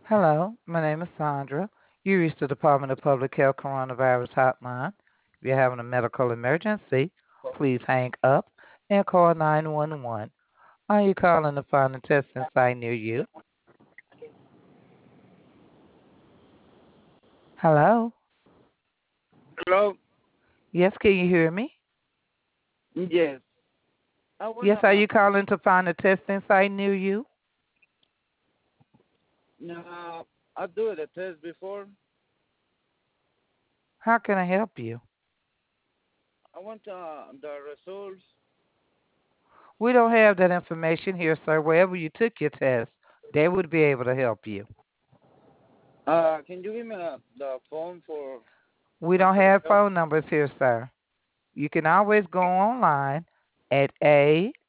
Hello, my name is Sandra. You reached the Department of Public Health Coronavirus Hotline. If you're having a medical emergency, please hang up and call 911. Are you calling to find a testing site near you? Hello? Hello? Yes, can you hear me? Yes. I Yes, wanna are you calling to find a testing site near you? I do the test before. How can I help you? I want the results. We don't have that information here, sir. Wherever you took your test, they would be able to help you. Can you give me the phone We for don't the have help? phone numbers here, sir. You can always go online at